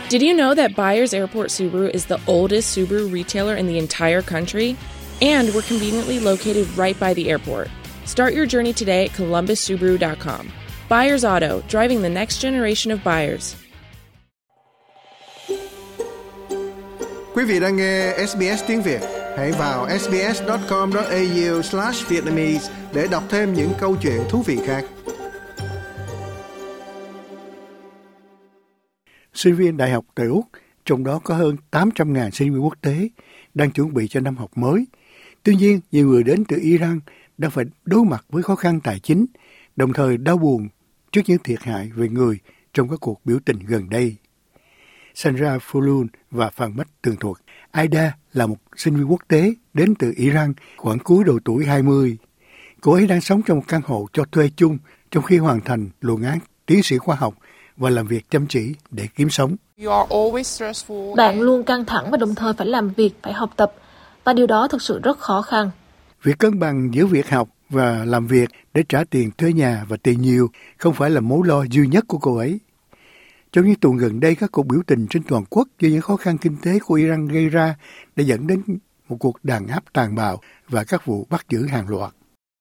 Did you know that Byers Airport Subaru is the oldest Subaru retailer in the entire country? And we're conveniently located right by the airport. Start your journey today at columbussubaru.com. Byers Auto, driving the next generation of buyers. Quý vị đang nghe SBS tiếng Việt. Hãy vào sbs.com.au/vietnamese để đọc thêm những câu chuyện thú vị khác. Sinh viên đại học tại Úc, trong đó có hơn 800.000 sinh viên quốc tế, đang chuẩn bị cho năm học mới. Tuy nhiên, nhiều người đến từ Iran đang phải đối mặt với khó khăn tài chính, đồng thời đau buồn trước những thiệt hại về người trong các cuộc biểu tình gần đây. Sandra Fulun và Phan Bách tường thuật. Aida là một sinh viên quốc tế đến từ Iran khoảng cuối độ tuổi 20. Cô ấy đang sống trong một căn hộ cho thuê chung trong khi hoàn thành luận án tiến sĩ khoa học và làm việc chăm chỉ để kiếm sống. Bạn luôn căng thẳng và đồng thời phải làm việc, phải học tập, và điều đó thực sự rất khó khăn. Việc cân bằng giữa việc học và làm việc để trả tiền thuê nhà và tiền nhiều không phải là mối lo duy nhất của cô ấy. Trong những tuần gần đây, các cuộc biểu tình trên toàn quốc do những khó khăn kinh tế của Iran gây ra đã dẫn đến một cuộc đàn áp tàn bạo và các vụ bắt giữ hàng loạt.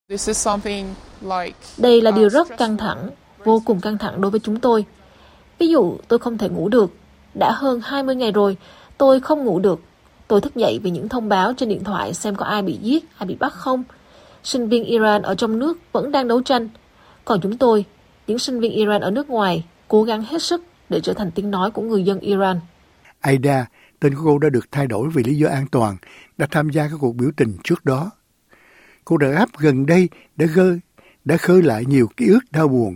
Đây là điều rất căng thẳng, vô cùng căng thẳng đối với chúng tôi. Ví dụ, tôi không thể ngủ được. Đã hơn 20 ngày rồi, tôi không ngủ được. Tôi thức dậy vì những thông báo trên điện thoại xem có ai bị giết, ai bị bắt không. Sinh viên Iran ở trong nước vẫn đang đấu tranh. Còn chúng tôi, những sinh viên Iran ở nước ngoài, cố gắng hết sức để trở thành tiếng nói của người dân Iran. Aida, tên của cô đã được thay đổi vì lý do an toàn, đã tham gia các cuộc biểu tình trước đó. Cuộc đàn áp gần đây đã khơi lại nhiều ký ức đau buồn.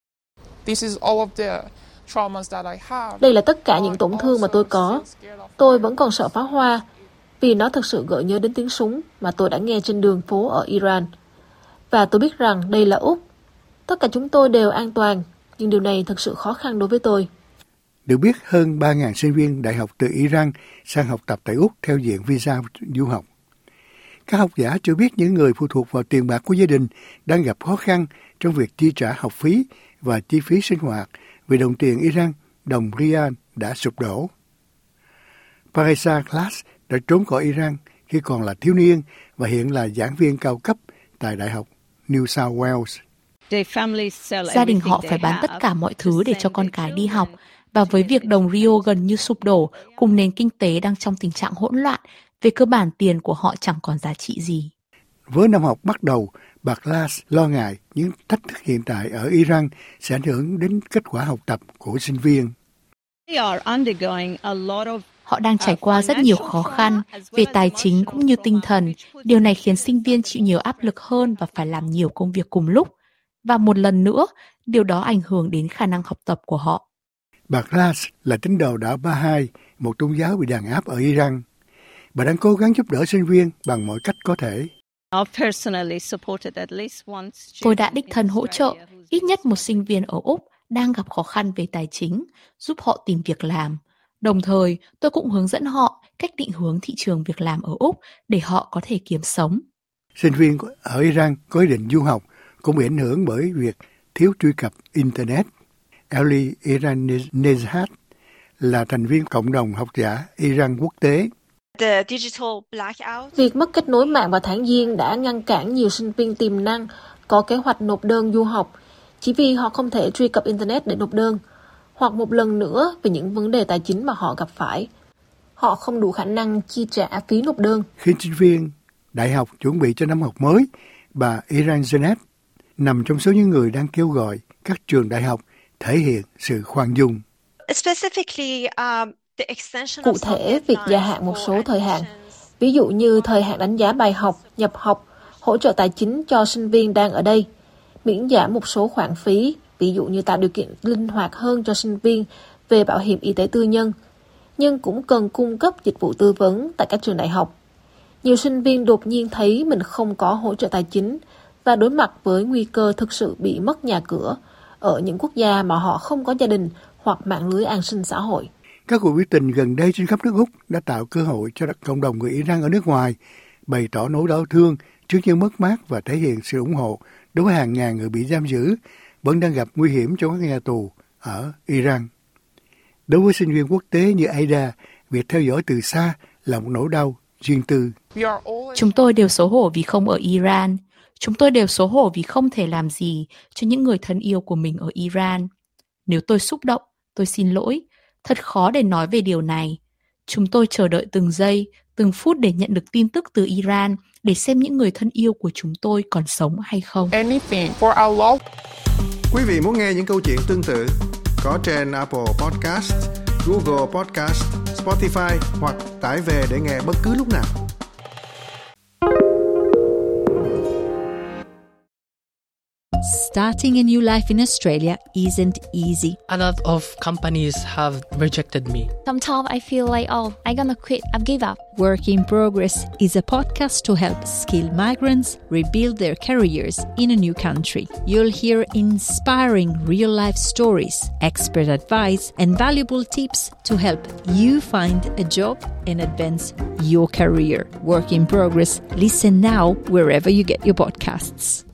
Đây là tất cả những tổn thương mà tôi có. Tôi vẫn còn sợ pháo hoa, vì nó thực sự gợi nhớ đến tiếng súng mà tôi đã nghe trên đường phố ở Iran. Và tôi biết rằng đây là Úc. Tất cả chúng tôi đều an toàn, nhưng điều này thực sự khó khăn đối với tôi. Được biết, hơn 3.000 sinh viên đại học từ Iran sang học tập tại Úc theo diện visa du học. Các học giả cho biết những người phụ thuộc vào tiền bạc của gia đình đang gặp khó khăn trong việc chi trả học phí và chi phí sinh hoạt vì đồng tiền Iran, đồng rial đã sụp đổ. Parisa Class đã trốn khỏi Iran khi còn là thiếu niên và hiện là giảng viên cao cấp tại Đại học New South Wales. Gia đình họ phải bán tất cả mọi thứ để cho con cái đi học, và với việc đồng Rio gần như sụp đổ cùng nền kinh tế đang trong tình trạng hỗn loạn, về cơ bản tiền của họ chẳng còn giá trị gì. Với năm học bắt đầu, bà Glass lo ngại những thách thức hiện tại ở Iran sẽ ảnh hưởng đến kết quả học tập của sinh viên. Họ đang trải qua rất nhiều khó khăn về tài chính cũng như tinh thần. Điều này khiến sinh viên chịu nhiều áp lực hơn và phải làm nhiều công việc cùng lúc. Và một lần nữa, điều đó ảnh hưởng đến khả năng học tập của họ. Bà Glass là tín đồ đạo Baha'i, một tôn giáo bị đàn áp ở Iran. Bà đang cố gắng giúp đỡ sinh viên bằng mọi cách có thể. Tôi đã đích thân hỗ trợ ít nhất một sinh viên ở Úc đang gặp khó khăn về tài chính, giúp họ tìm việc làm. Đồng thời, tôi cũng hướng dẫn họ cách định hướng thị trường việc làm ở Úc để họ có thể kiếm sống. Sinh viên ở Iran có ý định du học cũng bị ảnh hưởng bởi việc thiếu truy cập Internet. Ali Iranezad là thành viên cộng đồng học giả Iran quốc tế. Việc mất kết nối mạng vào tháng Giêng đã ngăn cản nhiều sinh viên tiềm năng có kế hoạch nộp đơn du học chỉ vì họ không thể truy cập Internet để nộp đơn, hoặc một lần nữa vì những vấn đề tài chính mà họ gặp phải. Họ không đủ khả năng chi trả phí nộp đơn. Khi sinh viên đại học chuẩn bị cho năm học mới, bà Iranezad nằm trong số những người đang kêu gọi các trường đại học thể hiện sự khoan dung. Cụ thể, việc gia hạn một số thời hạn, ví dụ như thời hạn đánh giá bài học, nhập học, hỗ trợ tài chính cho sinh viên đang ở đây, miễn giảm một số khoản phí, ví dụ như tạo điều kiện linh hoạt hơn cho sinh viên về bảo hiểm y tế tư nhân, nhưng cũng cần cung cấp dịch vụ tư vấn tại các trường đại học. Nhiều sinh viên đột nhiên thấy mình không có hỗ trợ tài chính và đối mặt với nguy cơ thực sự bị mất nhà cửa ở những quốc gia mà họ không có gia đình hoặc mạng lưới an sinh xã hội. Các cuộc biểu tình gần đây trên khắp nước Úc đã tạo cơ hội cho cộng đồng người Iran ở nước ngoài bày tỏ nỗi đau thương trước những mất mát và thể hiện sự ủng hộ đối với hàng ngàn người bị giam giữ vẫn đang gặp nguy hiểm trong các nhà tù ở Iran. Đối với sinh viên quốc tế như Ada, việc theo dõi từ xa là một nỗi đau riêng tư. Chúng tôi đều xấu hổ vì không ở Iran. Chúng tôi đều xấu hổ vì không thể làm gì cho những người thân yêu của mình ở Iran. Nếu tôi xúc động, tôi xin lỗi. Thật khó để nói về điều này. Chúng tôi chờ đợi từng giây, từng phút để nhận được tin tức từ Iran, để xem những người thân yêu của chúng tôi còn sống hay không. Quý vị muốn nghe những câu chuyện tương tự có trên Apple Podcast, Google Podcast, Spotify hoặc tải về để nghe bất cứ lúc nào. Starting a new life in Australia isn't easy. A lot of companies have rejected me. Sometimes I feel like, I'm gonna quit, I've give up. Work in Progress is a podcast to help skilled migrants rebuild their careers in a new country. You'll hear inspiring real-life stories, expert advice, and valuable tips to help you find a job and advance your career. Work in Progress. Listen now wherever you get your podcasts.